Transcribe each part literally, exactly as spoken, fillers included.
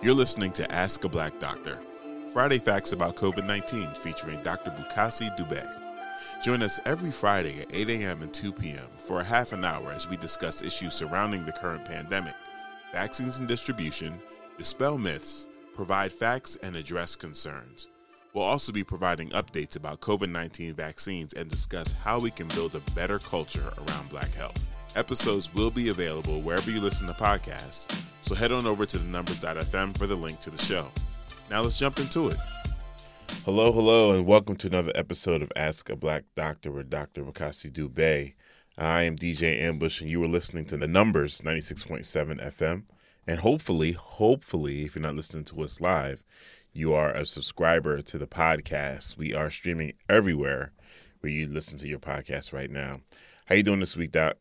You're listening to Ask a Black Doctor, Friday Facts about COVID nineteen featuring Doctor Bukasi Dube. Join us every Friday at eight a.m. and two p.m. for a half an hour as we discuss issues surrounding the current pandemic, vaccines and distribution, dispel myths, provide facts, and address concerns. We'll also be providing updates about COVID nineteen vaccines and discuss how we can build a better culture around Black health. Episodes will be available wherever you listen to podcasts, so head on over to the numbers dot f m for the link to the show. Now let's jump into it. Hello, hello, and welcome to another episode of Ask a Black Doctor with Doctor Bukasi Dube. I am D J Ambush, and you are listening to the Numbers ninety-six point seven F M. And hopefully, hopefully, if you're not listening to us live, you are a subscriber to the podcast. We are streaming everywhere where you listen to your podcast right now. How you doing this week, Doc?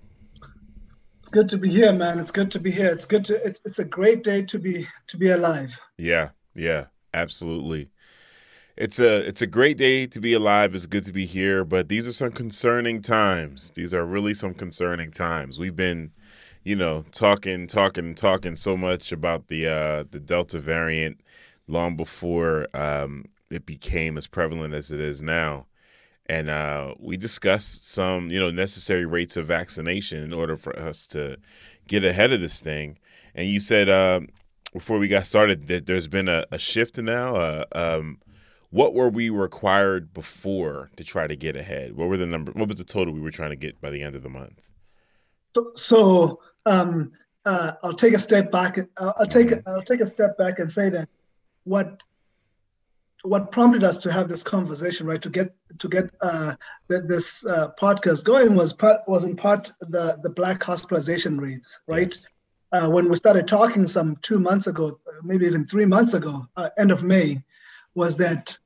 It's good to be here, man. It's good to be here. It's good to. It's it's a great day to be to be alive. Yeah, yeah, absolutely. It's a it's a great day to be alive. It's good to be here, but these are some concerning times. These are really some concerning times. We've been, you know, talking, talking, talking so much about the uh, the Delta variant long before um, it became as prevalent as it is now. And uh, we discussed some, you know, necessary rates of vaccination in order for us to get ahead of this thing. And you said uh, before we got started that there's been a, a shift now. Uh, um, what were we required before to try to get ahead? What were the number? What was the total we were trying to get by the end of the month? So um, uh, I'll take a step back. I'll, I'll take mm-hmm. I'll take a step back and say that what. What prompted us to have this conversation, right, to get to get uh, the, this uh, podcast going was part was in part the the Black hospitalization rates, right? Yes. Uh, when we started talking some two months ago, maybe even three months ago, uh, end of May, was that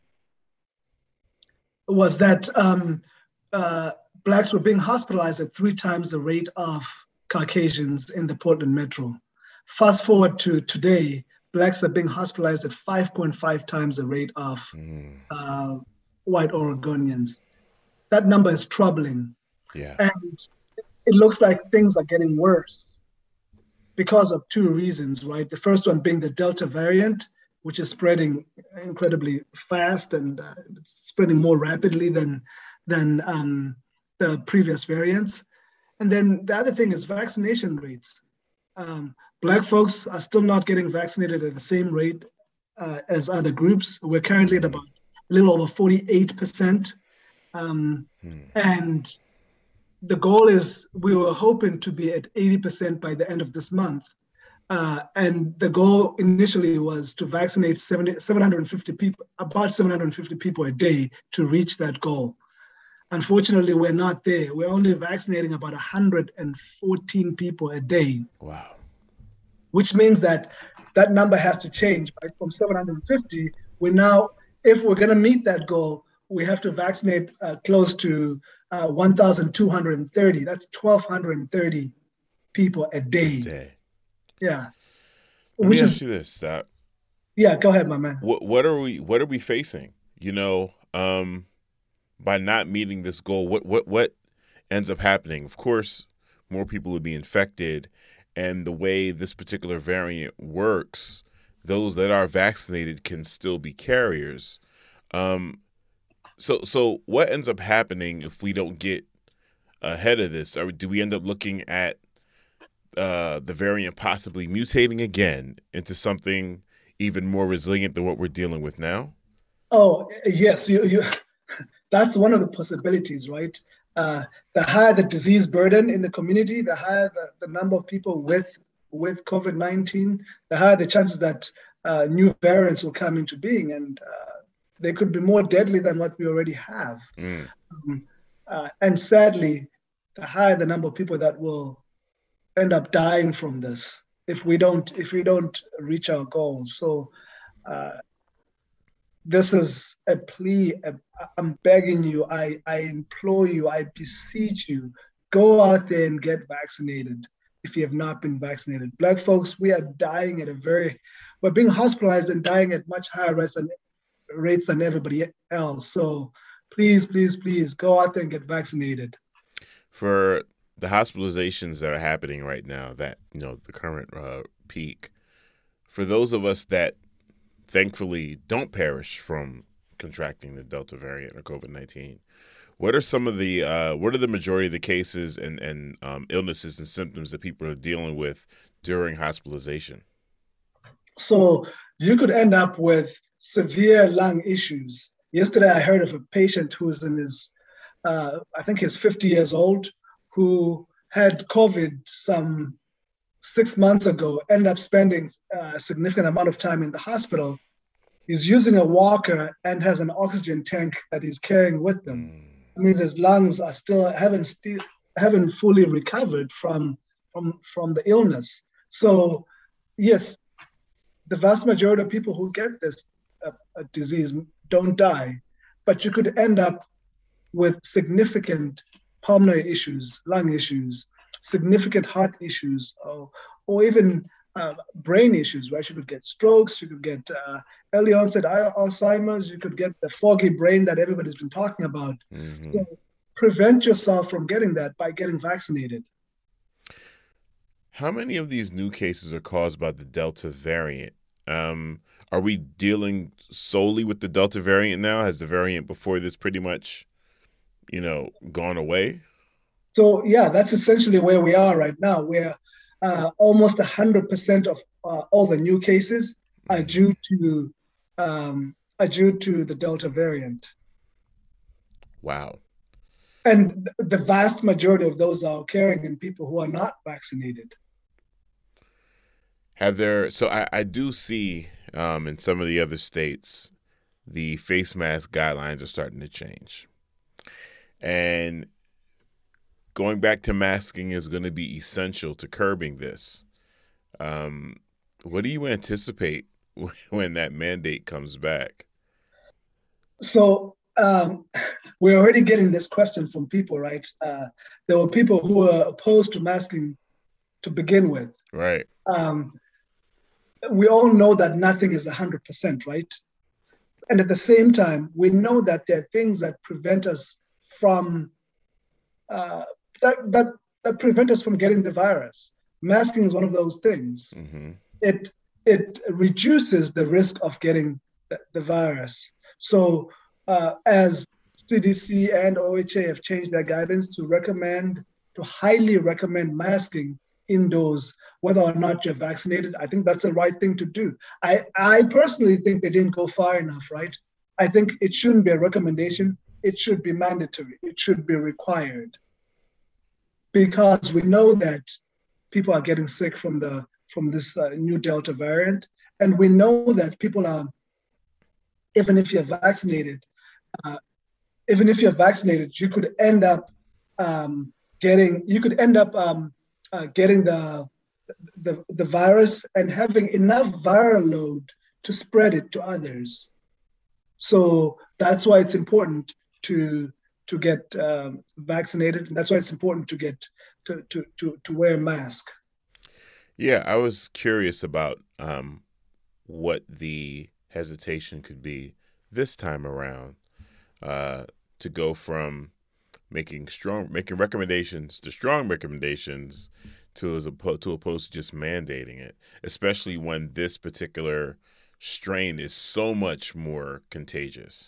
was that um, uh, Blacks were being hospitalized at three times the rate of Caucasians in the Portland metro. Fast forward to today. Blacks are being hospitalized at five point five times the rate of mm. uh, white Oregonians. That number is troubling. Yeah. And it looks like things are getting worse because of two reasons, right? The first one being the Delta variant, which is spreading incredibly fast and uh, spreading more rapidly than, than um, the previous variants. And then the other thing is vaccination rates. Um, Black folks are still not getting vaccinated at the same rate uh, as other groups. We're currently at about a little over forty-eight percent. Um, hmm. And the goal is we were hoping to be at eighty percent by the end of this month. Uh, and the goal initially was to vaccinate seventy, seven hundred fifty people, about seven hundred fifty people a day to reach that goal. Unfortunately, we're not there. We're only vaccinating about one hundred fourteen people a day. Wow. Which means that that number has to change, right? From seven hundred fifty, we now, if we're going to meet that goal, we have to vaccinate uh, close to uh, one thousand two hundred thirty. That's one thousand two hundred thirty people a day. A day. Yeah. Let Which me is, ask you this, Stop. Yeah, go ahead, my man. What, what are we? What are we facing? You know, um, by not meeting this goal, what what what ends up happening? Of course, more people will be infected. And the way this particular variant works, those that are vaccinated can still be carriers. Um, so, so what ends up happening if we don't get ahead of this? Or do we end up looking at uh, the variant possibly mutating again into something even more resilient than what we're dealing with now? Oh, yes. You, you, that's one of the possibilities, right? Uh, the higher the disease burden in the community, the higher the, the number of people with with COVID nineteen, the higher the chances that uh, new variants will come into being, and uh, they could be more deadly than what we already have. Mm. Um, uh, and sadly, the higher the number of people that will end up dying from this if we don't if we don't reach our goals. So. Uh, This is a plea. I'm begging you. I, I implore you. I beseech you. Go out there and get vaccinated if you have not been vaccinated. Black folks, we are dying at a very, we're being hospitalized and dying at much higher rates than, rates than everybody else. So please, please, please go out there and get vaccinated. For the hospitalizations that are happening right now, that, you know, the current uh, peak, for those of us that thankfully don't perish from contracting the Delta variant or COVID nineteen, what are some of the uh, what are the majority of the cases and and um, illnesses and symptoms that people are dealing with during hospitalization? So you could end up with severe lung issues. Yesterday, I heard of a patient who was in his, uh, I think he's fifty years old, who had COVID some six months ago, ended up spending a significant amount of time in the hospital. He's using a walker and has an oxygen tank that he's carrying with him. Mm. I mean, his lungs are still haven't still haven't fully recovered from from from the illness. So, yes, the vast majority of people who get this uh, uh, disease don't die, but you could end up with significant pulmonary issues, lung issues, significant heart issues, or, or even uh, brain issues, right? You could get strokes, you could get uh, early onset Alzheimer's, you could get the foggy brain that everybody's been talking about. Mm-hmm. So prevent yourself from getting that by getting vaccinated. How many of these new cases are caused by the Delta variant? Um, are we dealing solely with the Delta variant now? Has the variant before this pretty much, you know, gone away? So, yeah, that's essentially where we are right now, where uh, almost one hundred percent of uh, all the new cases are due to um, are due to the Delta variant. Wow. And the vast majority of those are occurring in people who are not vaccinated. Have there, so I, I do see um, in some of the other states, the face mask guidelines are starting to change. And going back to masking is going to be essential to curbing this. Um, what do you anticipate when that mandate comes back? So um, we're already getting this question from people, right? Uh, there were people who were opposed to masking to begin with. Right. Um, we all know that nothing is one hundred percent, right? And at the same time, we know that there are things that prevent us from uh, that, that that prevent us from getting the virus. Masking is one of those things. Mm-hmm. It it reduces the risk of getting the, the virus. So uh, as C D C and O H A have changed their guidance to recommend, to highly recommend masking indoors, whether or not you're vaccinated, I think that's the right thing to do. I, I personally think they didn't go far enough, right? I think it shouldn't be a recommendation. It should be mandatory. It should be required. Because we know that people are getting sick from the from this uh, new Delta variant. And we know that people are, even if you're vaccinated, uh, even if you're vaccinated, you could end up um, getting, you could end up um, uh, getting the, the, the virus and having enough viral load to spread it to others. So that's why it's important to to get um, vaccinated. And that's why it's important to get to, to, to, to wear a mask. Yeah, I was curious about um, what the hesitation could be this time around uh, to go from making strong, making recommendations to strong recommendations to as opposed to opposed to just mandating it, especially when this particular strain is so much more contagious.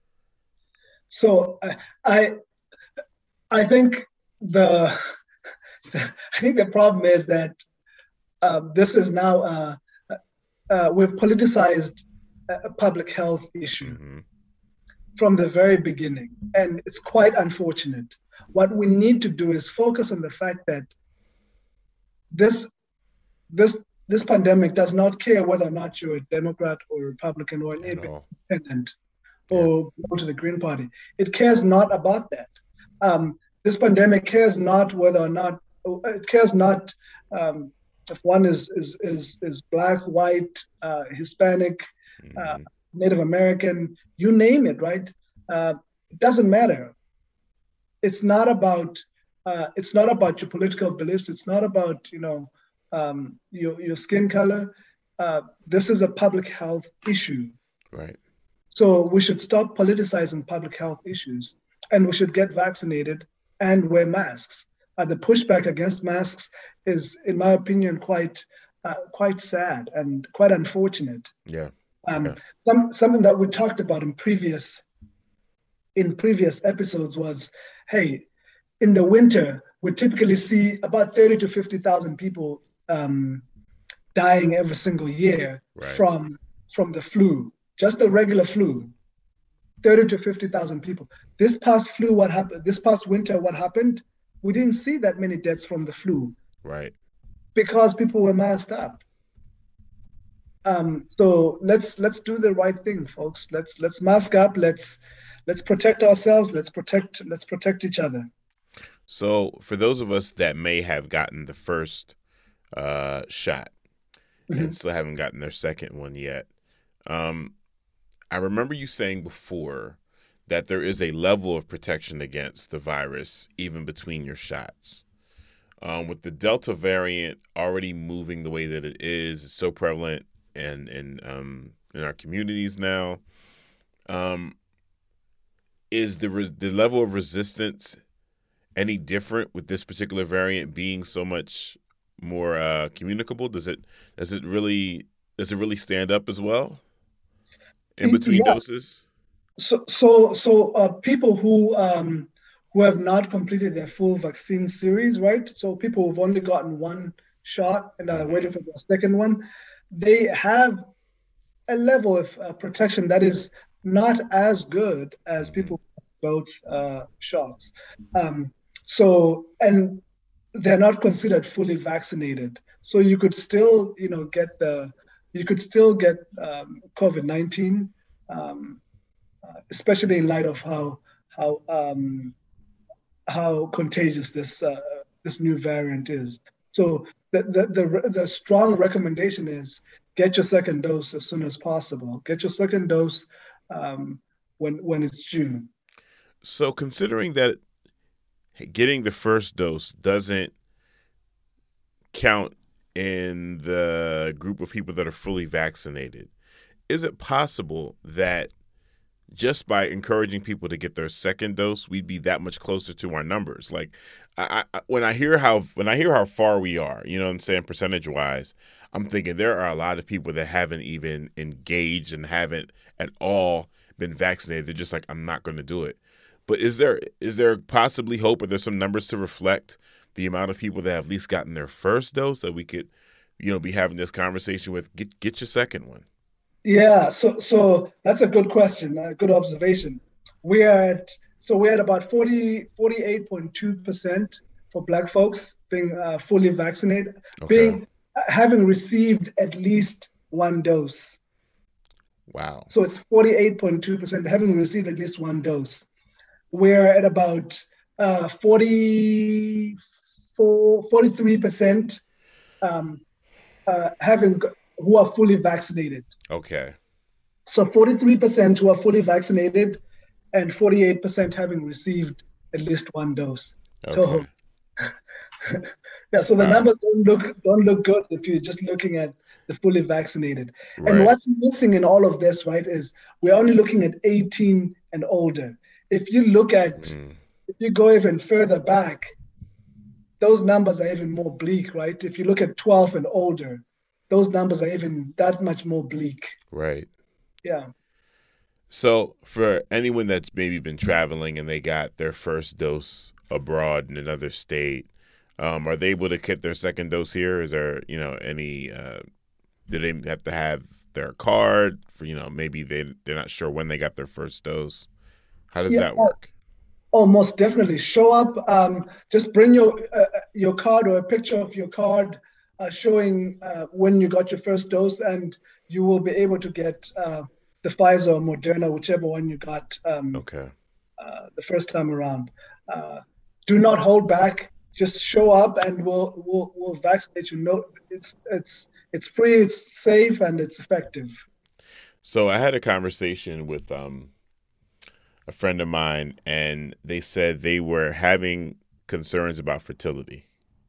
So I, I think the, I think the problem is that uh, this is now uh, uh, we've politicized a public health issue mm-hmm. from the very beginning, and it's quite unfortunate. What we need to do is focus on the fact that this, this, this pandemic does not care whether or not you're a Democrat or a Republican or an independent or yeah. go to the Green Party. It cares not about that. Um, this pandemic cares not whether or not, it cares not um, if one is is is, is black, white, uh, Hispanic, mm-hmm. uh, Native American, you name it, right? Uh, it doesn't matter. It's not about uh, it's not about your political beliefs. It's not about you know um, your your skin color. Uh, this is a public health issue. Right. So we should stop politicizing public health issues, and we should get vaccinated and wear masks. Uh, the pushback against masks is, in my opinion, quite uh, quite sad and quite unfortunate. Yeah. Um, yeah. some something that we talked about in previous in previous episodes was, hey, in the winter we typically see about thirty to fifty thousand people um, dying every single year Right. from from the flu, just the regular flu. thirty to fifty thousand people. This past flu, what happened? This past winter, what happened? We didn't see that many deaths from the flu. Right. Because people were masked up. Um, so let's let's do the right thing, folks. Let's let's mask up. Let's let's protect ourselves. Let's protect let's protect each other. So for those of us that may have gotten the first uh, shot mm-hmm. and still haven't gotten their second one yet, um, I remember you saying before that there is a level of protection against the virus even between your shots. Um, with the Delta variant already moving the way that it is, it's so prevalent and in, in, um, in our communities now. Um, is the re- the level of resistance any different with this particular variant being so much more uh, communicable? Does it does it really does it really stand up as well in between yeah. doses? So so so uh, people who um, who have not completed their full vaccine series, right? So people who've only gotten one shot and are waiting for the second one, they have a level of uh, protection that is not as good as people with both uh, shots. Um, so, and they're not considered fully vaccinated. So you could still, you know, get the, you could still get um, COVID nineteen, um, uh, especially in light of how how um, how contagious this uh, this new variant is. So the, the the the strong recommendation is get your second dose as soon as possible. Get your second dose um, when when it's due. So considering that getting the first dose doesn't count in the group of people that are fully vaccinated, is it possible that just by encouraging people to get their second dose, we'd be that much closer to our numbers? Like, I, I, when I hear how when I hear how far we are, you know what I'm saying, percentage wise, I'm thinking there are a lot of people that haven't even engaged and haven't at all been vaccinated. They're just like, I'm not going to do it. But is there is there possibly hope, or there's some numbers to reflect the amount of people that have at least gotten their first dose that we could, you know, be having this conversation with? Get get your second one. Yeah, so so that's a good question, a good observation. We are at so we're at about forty, forty-eight point two percent for Black folks being uh, fully vaccinated, Okay. being having received at least one dose. Wow. So it's forty-eight point two percent having received at least one dose. We're at about uh, forty-four, forty-three percent um, uh, having who are fully vaccinated. Okay. So forty-three percent who are fully vaccinated and forty-eight percent having received at least one dose. Okay. So, yeah, so the Wow. numbers don't look don't look good if you're just looking at the fully vaccinated. Right. And what's missing in all of this, right, is we're only looking at eighteen and older. If you look at, mm. if you go even further back, those numbers are even more bleak, right? If you look at twelve and older, those numbers are even that much more bleak. Right. Yeah. So for anyone that's maybe been traveling and they got their first dose abroad in another state, um, are they able to get their second dose here? Is there, you know, any, uh, do they have to have their card for, you know, maybe they, they're not sure when they got their first dose? How does yeah, that work? Oh, most definitely. Show up, um, just bring your, uh, your card or a picture of your card uh, showing uh, when you got your first dose, and you will be able to get uh, the Pfizer or Moderna, whichever one you got um, okay. uh, the first time around. Uh, do not hold back. Just show up, and we'll we'll we'll vaccinate you. No, it's it's it's free, it's safe, and it's effective. So I had a conversation with um, a friend of mine, and they said they were having concerns about fertility.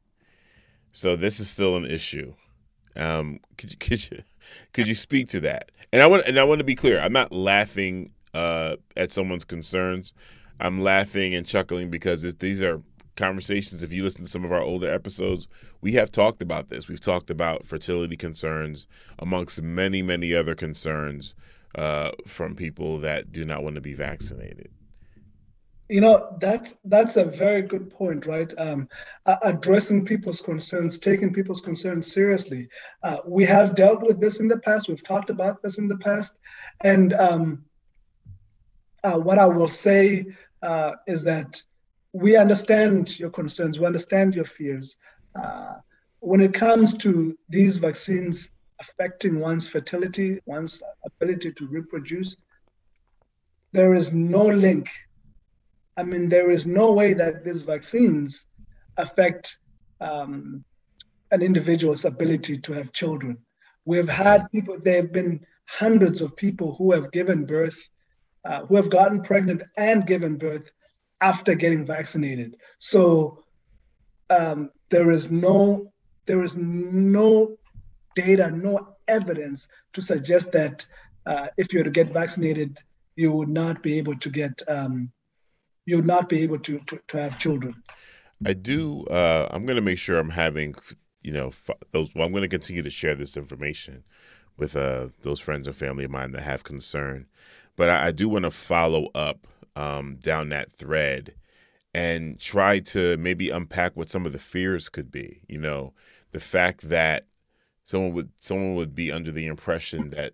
So this is still an issue. Um, could you could you could you speak to that? And I want and I want to be clear. I'm not laughing uh, at someone's concerns. I'm laughing and chuckling because it's, these are conversations, if you listen to some of our older episodes, we have talked about this. We've talked about fertility concerns amongst many, many other concerns uh, from people that do not want to be vaccinated. You know, that's that's a very good point, right? Um, uh, addressing people's concerns, taking people's concerns seriously. Uh, we have dealt with this in the past. We've talked about this in the past. And um, uh, what I will say uh, is that we understand your concerns, we understand your fears. Uh, when it comes to these vaccines affecting one's fertility, one's ability to reproduce, there is no link. I mean, there is no way that these vaccines affect um, an individual's ability to have children. We've had people, there have been hundreds of people who have given birth, uh, who have gotten pregnant and given birth after getting vaccinated. So um, there is no, there is no data, no evidence to suggest that uh, if you were to get vaccinated, you would not be able to get um, you would not be able to, to, to have children. I do. Uh, I'm going to make sure I'm having, you know, those. Well, I'm going to continue to share this information with uh, those friends and family of mine that have concern. But I, I do want to follow up um, down that thread and try to maybe unpack what some of the fears could be. You know, the fact that someone would someone would be under the impression that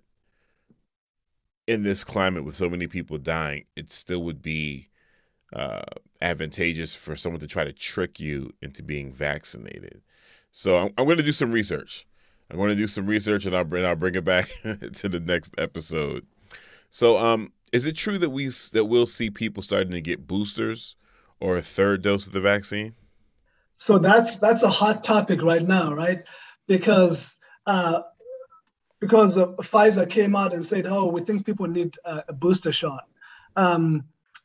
in this climate with so many people dying, it still would be uh, advantageous for someone to try to trick you into being vaccinated. So I'm, I'm going to do some research. I'm going to do some research, and I'll bring I'll bring it back to the next episode. So, um, is it true that we that we'll see people starting to get boosters or a third dose of the vaccine? So that's that's a hot topic right now, right? Because uh, because uh, Pfizer came out and said, "Oh, we think people need uh, a booster shot." Um,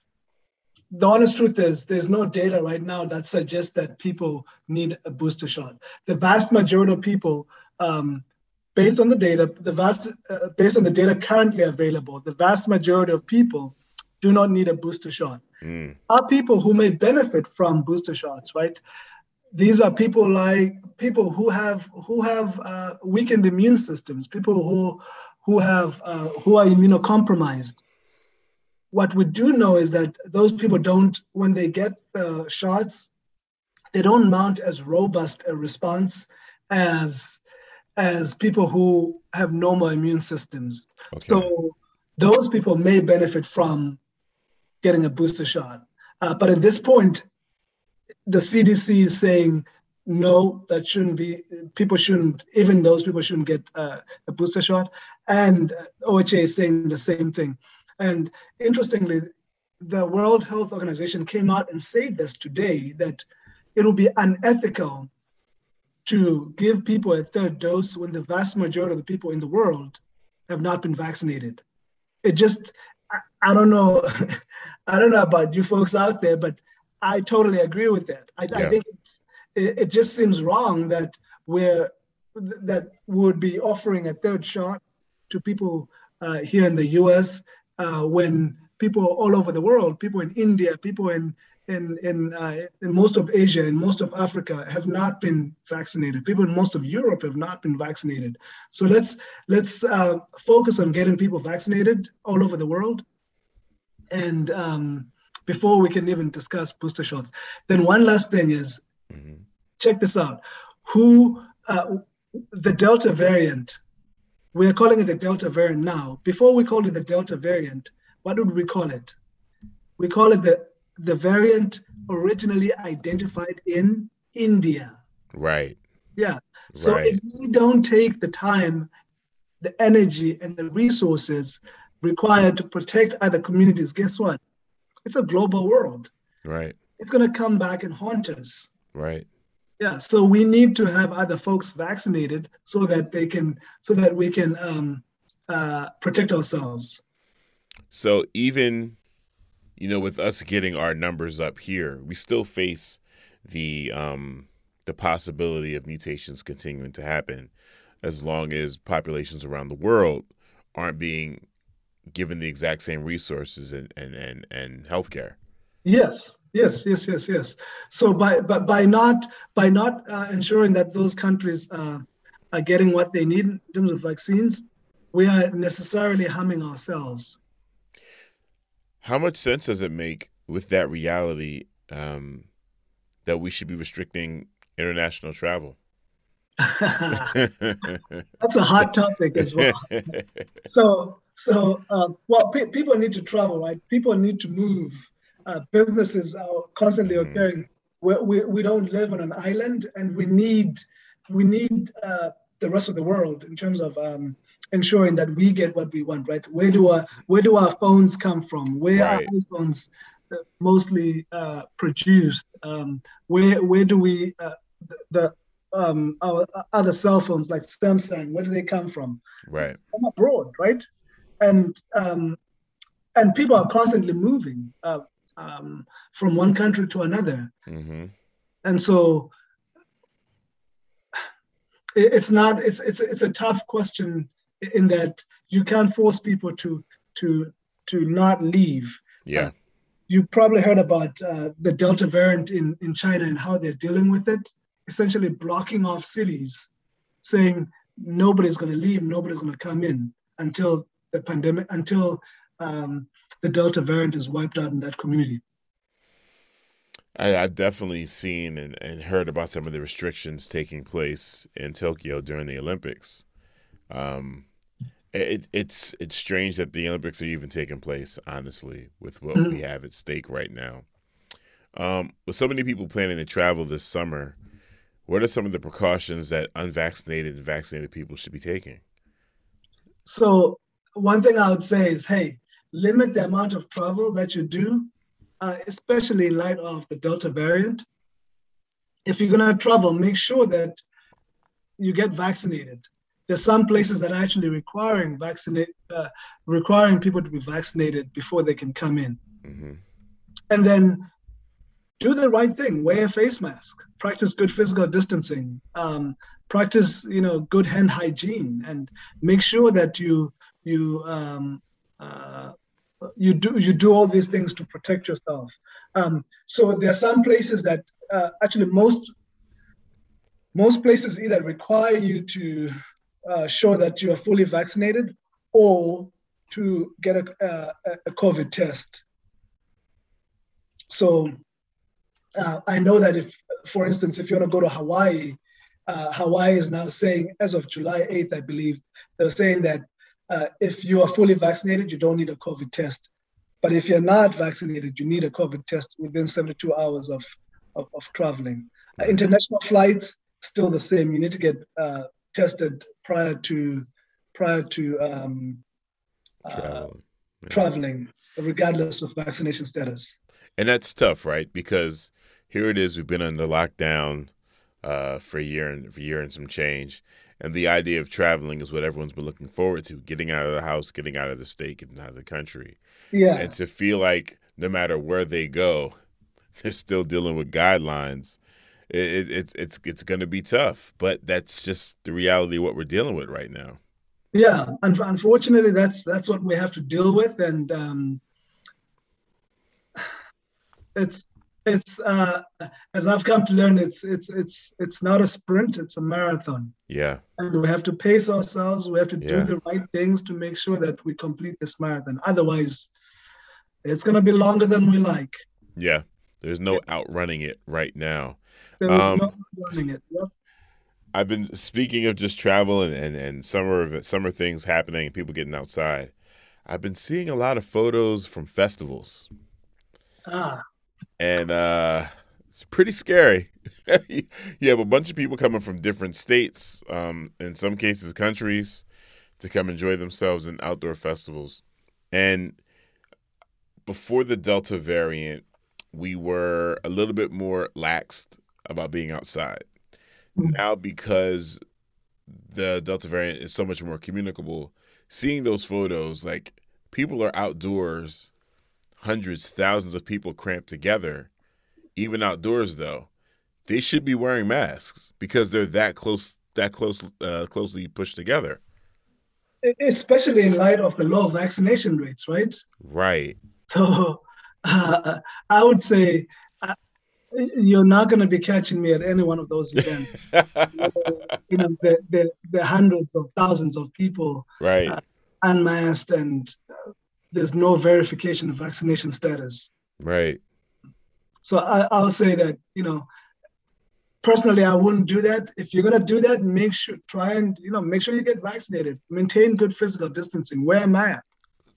The honest truth is there's no data right now that suggests that people need a booster shot. The vast majority of people, um, based on the data, the vast uh, based on the data currently available, the vast majority of people do not need a booster shot. Mm. Are people who may benefit from booster shots, right? These are people like people who have who have uh, weakened immune systems, people who who have uh, who are immunocompromised. What we do know is that those people don't, when they get the shots, they don't mount as robust a response as, as people who have normal immune systems. Okay. So those people may benefit from getting a booster shot. Uh, but at this point, the C D C is saying, no, that shouldn't be, people shouldn't, even those people shouldn't get uh, a booster shot. And O H A is saying the same thing. And interestingly, the World Health Organization came out and said this today, that it will be unethical to give people a third dose when the vast majority of the people in the world have not been vaccinated. It just, I, I don't know, I don't know about you folks out there, but I totally agree with that. I, yeah. I think it, it just seems wrong that we're, that we would be offering a third shot to people uh, here in the U S Uh, when people all over the world, people in India, people in in in, uh, in most of Asia and most of Africa have not been vaccinated. People in most of Europe have not been vaccinated. So let's let's uh, focus on getting people vaccinated all over the world, and um, before we can even discuss booster shots. Then one last thing is, mm-hmm. check this out: who uh, the Delta variant. We are calling it the Delta variant now. Before we called it the Delta variant, what would we call it? We call it the, the variant originally identified in India. Right. Yeah. So right. if we don't take the time, the energy, and the resources required to protect other communities, guess what? It's a global world. Right. It's going to come back and haunt us. Right. Yeah, so we need to have other folks vaccinated so that they can, so that we can um, uh, protect ourselves. So even, you know, with us getting our numbers up here, we still face the um, the possibility of mutations continuing to happen as long as populations around the world aren't being given the exact same resources and and and, and healthcare. Yes. Yes, yes, yes, yes. So by but by not by not uh, ensuring that those countries uh, are getting what they need in terms of vaccines, we are necessarily harming ourselves. How much sense does it make with that reality um, that we should be restricting international travel? That's a hot topic as well. So, so uh, well, pe- people need to travel, right? People need to move. Uh, businesses are constantly Mhm. occurring. We, we, we don't live on an island, and we need we need uh, the rest of the world in terms of um, ensuring that we get what we want, right? Where do our where do our phones come from? Where are Right. iPhones uh, mostly uh, produced? Um, where where do we uh, the, the um, our other cell phones like Samsung? Where do they come from? Right. From abroad, right? And um, and people are constantly moving uh, um, from one country to another, Mm-hmm. and so it, it's not it's it's it's a tough question in that you can't force people to to to not leave. Uh, Yeah. you probably heard about uh, the Delta variant in in China and how they're dealing with it, essentially blocking off cities, saying nobody's going to leave, nobody's going to come in until the pandemic, until um, the Delta variant is wiped out in that community. I, I've definitely seen and, and heard about some of the restrictions taking place in Tokyo during the Olympics. Um, it, it's it's strange that the Olympics are even taking place, honestly, with what we Mhm. have at stake right now. Um, with so many people planning to travel this summer, what are some of the precautions that unvaccinated and vaccinated people should be taking? So one thing I would say is, hey, limit the amount of travel that you do, uh, especially in light of the Delta variant. If you're going to travel, make sure that you get vaccinated. There's some places that are actually requiring vaccinate, uh, requiring people to be vaccinated before they can come in. Mm-hmm. And then do the right thing. Wear a face mask. Practice good physical distancing. Um, practice, you know, good hand hygiene, and make sure that you you um, uh, you do you do all these things to protect yourself. Um, so there are some places that uh, actually most most places either require you to uh, show that you are fully vaccinated or to get a, a, a COVID test. So uh, I know that if, for instance, if you want to go to Hawaii, uh, Hawaii is now saying, as of July eighth, I believe, they're saying that uh, if you are fully vaccinated, you don't need a COVID test. But if you're not vaccinated, you need a COVID test within seventy-two hours of, of, of traveling. Uh, Right. international flights, still the same. You need to get uh, tested prior to prior to um, uh, Traveling. Yeah. traveling, regardless of vaccination status. And that's tough, right? Because here it is, we've been under lockdown uh, for a year and for a year and some change. And the idea of traveling is what everyone's been looking forward to, getting out of the house, getting out of the state, getting out of the country. And Yeah, to feel like no matter where they go, they're still dealing with guidelines. It, it, it's it's it's going to be tough, but that's just the reality of what we're dealing with right now. yeah. And unfortunately, that's that's what we have to deal with, and um, it's it's uh, as I've come to learn, it's it's it's it's not a sprint; it's a marathon, Yeah, and we have to pace ourselves. We have to do yeah, the right things to make sure that we complete this marathon. Otherwise, it's going to be longer than we like. yeah. There's no outrunning it right now. There is no Um, running it. Yep. I've been speaking of just travel and, and, and summer summer things happening and people getting outside. I've been seeing a lot of photos from festivals, Ah, and uh, it's pretty scary. You have a bunch of people coming from different states, um, in some cases countries, to come enjoy themselves in outdoor festivals. And before the Delta variant, we were a little bit more laxed about being outside. mm, Now, because the Delta variant is so much more communicable, seeing those photos, like people are outdoors, hundreds, thousands of people cramped together, even outdoors though, they should be wearing masks because they're that close, that close, uh, closely pushed together. especially in light of the low vaccination rates, right? Right. So uh, I would say You're not going to be catching me at any one of those events. You know, the, the, the hundreds of thousands of people Right. uh, unmasked, and uh, there's no verification of vaccination status. Right. So I, I'll say that, you know, personally, I wouldn't do that. If you're going to do that, make sure, try and, you know, make sure you get vaccinated. Maintain good physical distancing. Wear a mask.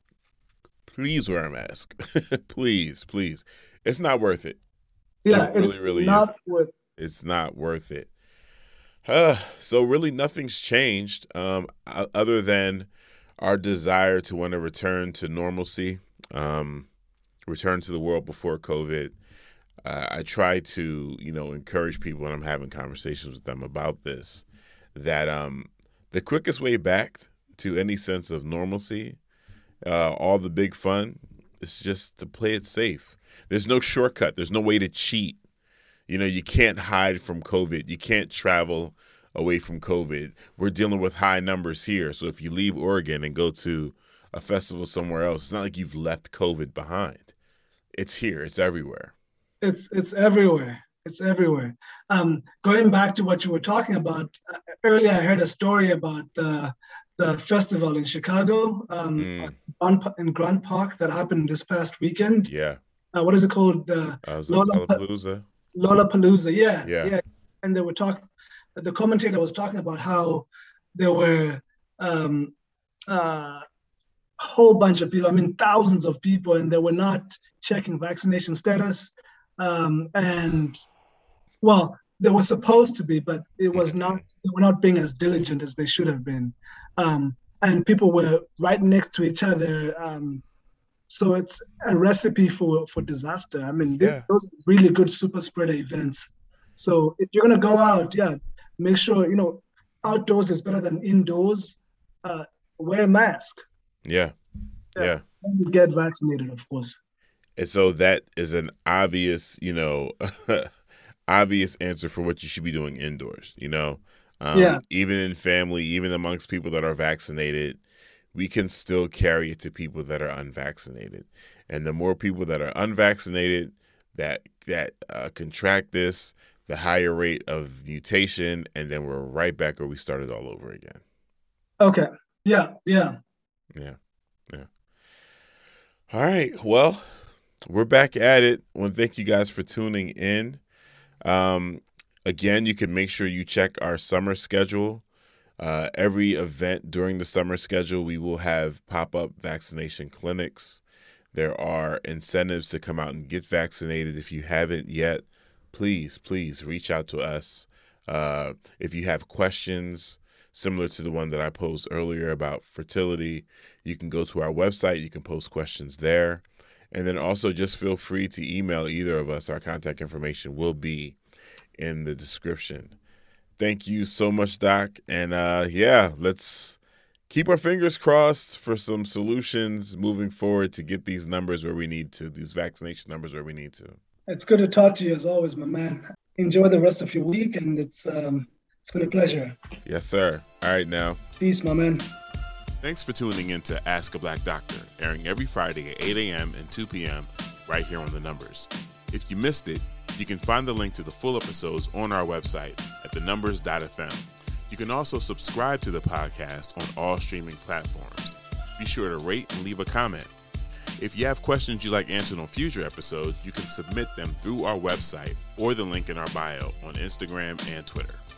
Please wear a mask. Please, please. It's not worth it. Yeah, it really, it's really not is. worth. It's not worth it. Uh, so really nothing's changed um, other than our desire to want to return to normalcy, um, return to the world before COVID. Uh, I try to, you know, encourage people when I'm having conversations with them about this, that um, the quickest way back to any sense of normalcy, uh, all the big fun, is just to play it safe. There's no shortcut. There's no way to cheat. You know, you can't hide from COVID. You can't travel away from COVID. We're dealing with high numbers here. So if you leave Oregon and go to a festival somewhere else, it's not like you've left COVID behind. It's here. It's everywhere. It's it's everywhere. It's everywhere. Um, going back to what you were talking about uh, earlier, I heard a story about the the festival in Chicago, um, Mm. on, in Grant Park, that happened this past weekend. Yeah. Uh, what is it called? The I was Lola- Lollapalooza. Lollapalooza. Yeah, Yeah. yeah. And they were talking. The commentator was talking about how there were um, uh, a whole bunch of people. I mean, thousands of people, and they were not checking vaccination status. Um, and well, they were supposed to be, but it was not. They were not being as diligent as they should have been. Um, and people were right next to each other. Um, so it's a recipe for for disaster. I mean, th- Yeah. those are really good super spreader events. So if you're gonna go out, yeah, make sure you know outdoors is better than indoors. Uh, wear a mask. Yeah. Yeah. Yeah. And get vaccinated, of course. And so that is an obvious, you know, obvious answer for what you should be doing indoors, you know. Um, Yeah. Even in family, even amongst people that are vaccinated, we can still carry it to people that are unvaccinated. And the more people that are unvaccinated that that uh, contract this, the higher rate of mutation, and then we're right back where we started all over again. Okay. Yeah. Yeah. Yeah. Yeah. All right. Well, we're back at it. I want to thank you guys for tuning in. Um, again, you can make sure you check our summer schedule. Uh, every event during the summer schedule, we will have pop-up vaccination clinics. There are incentives to come out and get vaccinated. If you haven't yet, please, please reach out to us. Uh, if you have questions similar to the one that I posed earlier about fertility, you can go to our website. You can post questions there. And then also just feel free to email either of us. Our contact information will be in the description. Thank you so much, Doc. And uh, yeah, let's keep our fingers crossed for some solutions moving forward to get these numbers where we need to, these vaccination numbers where we need to. It's good to talk to you as always, my man. Enjoy the rest of your week, and it's um, it's been a pleasure. Yes, sir. All right, now. Peace, my man. Thanks for tuning in to Ask a Black Doctor, airing every Friday at eight a.m. and two p.m. right here on The Numbers. If you missed it, you can find the link to the full episodes on our website at the numbers dot f m. You can also subscribe to the podcast on all streaming platforms. Be sure to rate and leave a comment. If you have questions you'd like answered on future episodes, you can submit them through our website or the link in our bio on Instagram and Twitter.